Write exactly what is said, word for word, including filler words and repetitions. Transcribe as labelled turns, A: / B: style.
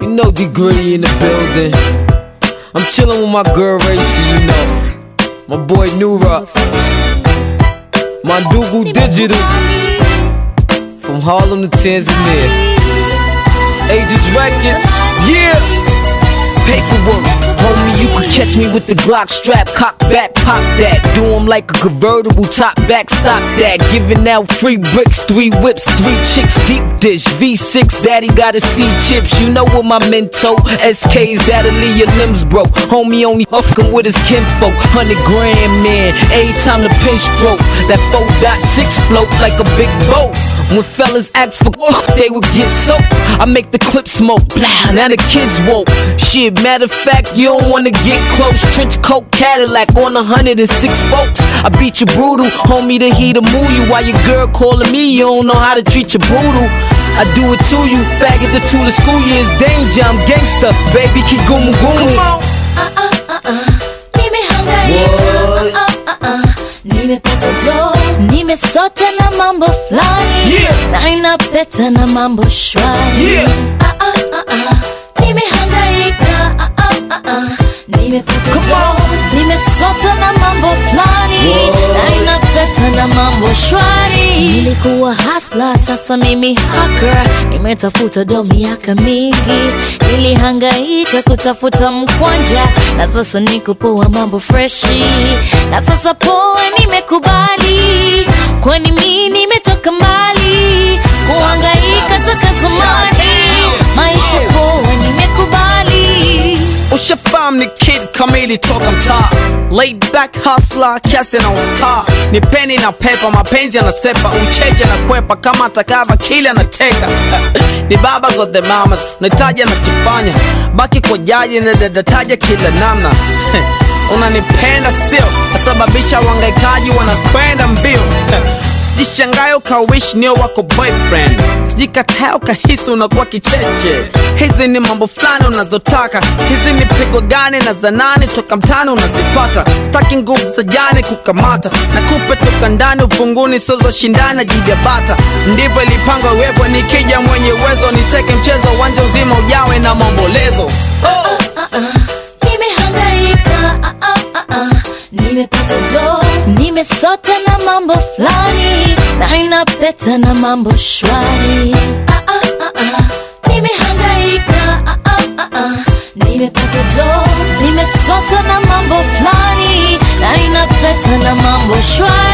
A: You know Degree in the building. I'm chillin' with my girl Racy, you know. My boy New Rough. My Dougal Digital. From Harlem to Tanzania. Aegis Records, yeah. Paperwork, homie, you could catch me with the Glock strap, cock back, pop that. Do 'em like a convertible, top back, stop that. Giving out free bricks, three whips, three chicks, deep dish, V six, daddy gotta see chips. You know what my mento, S Ks that'll leave your limbs broke. Homie only fuckin' with his kinfolk, hundred grand man, every time the pin stroke. That four point six float like a big boat. When fellas ask for work, they would get soaked. I make the clip smoke, blah, now the kids woke. Shit, matter of fact, you don't wanna get close. Trench coat Cadillac on a hundred and six folks. I beat you brutal, homie, the heat to move you. While your girl calling me, you don't know how to treat your brutal. I do it to you, faggot the two the school years danger. I'm gangsta, baby, keep goomu goomu. Come on.
B: Uh uh uh uh, nimehangaika. Uh uh uh uh, nimepata do, nimesota na mambo flani.
A: Yeah.
B: Na ninapeta na mambo shwari.
A: Yeah.
B: Uh uh uh uh, nimehangaika. Uh uh uh uh, nimepata
A: Come
B: do,
A: on.
B: nimesota na mambo flani. Na ninapeta na mambo shwari. Nilikuwa hustler, sasa mimi hacker. Nimetafuta do miaka mingi. Nilihangaika kutafuta mkwanja, na sasa niko poa, mambo freshi. Na sasa poa nimekubali, kwani mimi nimetoka mbali. Kuhangaika toka zamani, maisha poa nimekubali.
C: Ushafahamu ni kid kamili toka mtaa, laid back hustler, kiasi na ustar. Ni peni na pepa, mapenzi yanasepa, ucheche na kwepa, kama atakava kile anateka. Ni baba zote mamas, nataja na chifanya, baki kwa jaji na dadataja kila namna. Unanipenda sio, nasababisha wangaikaji wanakwenda mbio. Sijishangayo kawish niyo wako boyfriend, sijikataa ukahisi unakuwa kicheche. Hizi ni mambo flani unazotaka, hizi ni pigo gani na za nani toka mtani unazipata. Staki nguvu za jani kukamata, na kupe toka ndani ufunguni sozo shindana jijabata. Ndivyo ilipangwa wepo, nikija mwenye uwezo niteke mchezo, uwanja uzima ujawe na maombolezo. Oh.
B: Uh, uh, uh, nimehangaika. Uh, uh, uh, uh, nimepata do, nimesota na mambo flani. Na ninapeta na mambo shwari. Uh, uh, uh, uh, nimehangaika. Uh, uh, uh, uh, nimepata do, nimesota na mambo flani. Na ninapeta na mambo shwari.